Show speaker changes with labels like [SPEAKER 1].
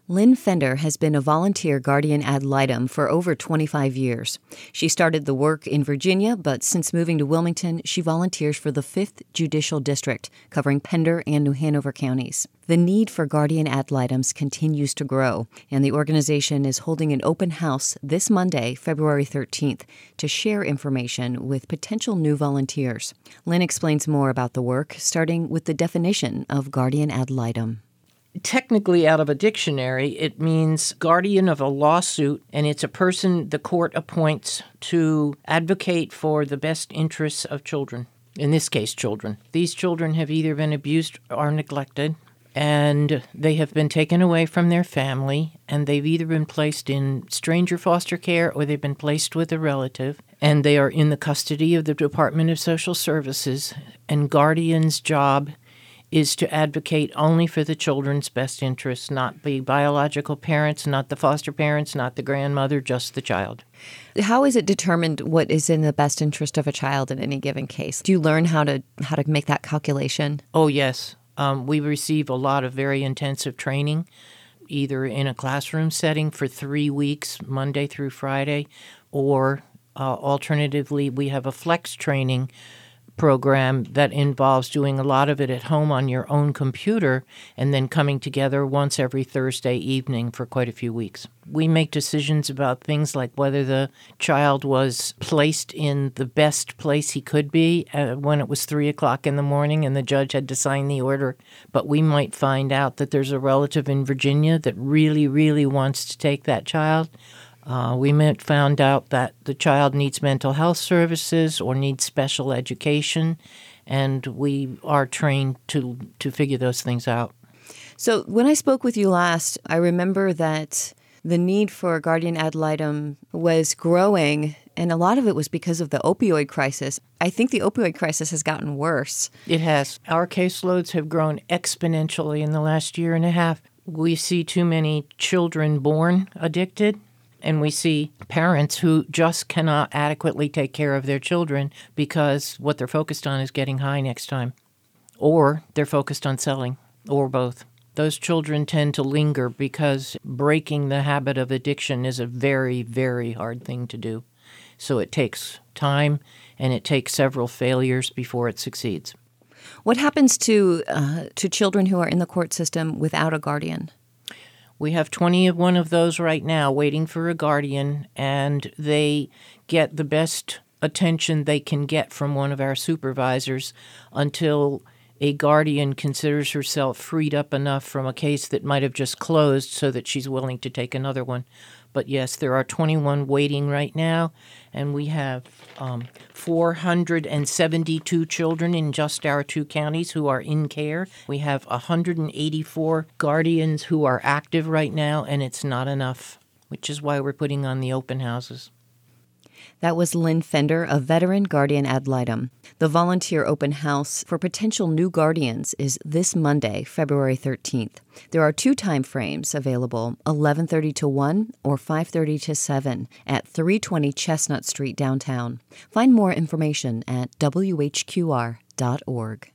[SPEAKER 1] Lynn Fender has been a volunteer guardian ad litem for over 25 years. She started the work in Virginia, but since moving to Wilmington, she volunteers for the 5th Judicial District, covering Pender and New Hanover counties. The need for guardian ad litems continues to grow, and the organization is holding an open house this Monday, February 13th, to share information with potential new volunteers. Lynn explains more about the work, starting with the definition of guardian ad litem.
[SPEAKER 2] Technically, out of a dictionary, it means guardian of a lawsuit, and it's a person the court appoints to advocate for the best interests of children, in this case, children. These children have either been abused or neglected, and they have been taken away from their family, and they've either been placed in stranger foster care or they've been placed with a relative, and they are in the custody of the Department of Social Services, and guardian's job is to advocate only for the children's best interests, not the biological parents, not the foster parents, not the grandmother, just the child.
[SPEAKER 1] How is it determined what is in the best interest of a child in any given case? Do you learn how to make that calculation?
[SPEAKER 2] Oh, yes. We receive a lot of very intensive training, either in a classroom setting for 3 weeks, Monday through Friday, or alternatively, we have a flex training program that involves doing a lot of it at home on your own computer and then coming together once every Thursday evening for quite a few weeks. We make decisions about things like whether the child was placed in the best place he could be when it was 3 o'clock in the morning and the judge had to sign the order. But we might find out that there's a relative in Virginia that really, really wants to take that child. We found out that the child needs mental health services or needs special education, and we are trained to figure those things out.
[SPEAKER 1] So when I spoke with you last, I remember that the need for a guardian ad litem was growing, and a lot of it was because of the opioid crisis. I think the opioid crisis has gotten worse.
[SPEAKER 2] It has. Our caseloads have grown exponentially in the last year and a half. We see too many children born addicted. And we see parents who just cannot adequately take care of their children because what they're focused on is getting high next time. Or they're focused on selling, or both. Those children tend to linger because breaking the habit of addiction is a very, very hard thing to do. So it takes time, and it takes several failures before it succeeds.
[SPEAKER 1] What happens to children who are in the court system without a guardian?
[SPEAKER 2] We have 21 of those right now waiting for a guardian, and they get the best attention they can get from one of our supervisors until a guardian considers herself freed up enough from a case that might have just closed so that she's willing to take another one. But yes, there are 21 waiting right now, and we have 472 children in just our 2 counties who are in care. We have 184 guardians who are active right now, and it's not enough, which is why we're putting on the open houses.
[SPEAKER 1] That was Lynn Fender, a veteran guardian ad litem. The volunteer open house for potential new guardians is this Monday, February 13th. There are 2 time frames available, 11:30 to 1 or 5:30 to 7 at 320 Chestnut Street downtown. Find more information at whqr.org.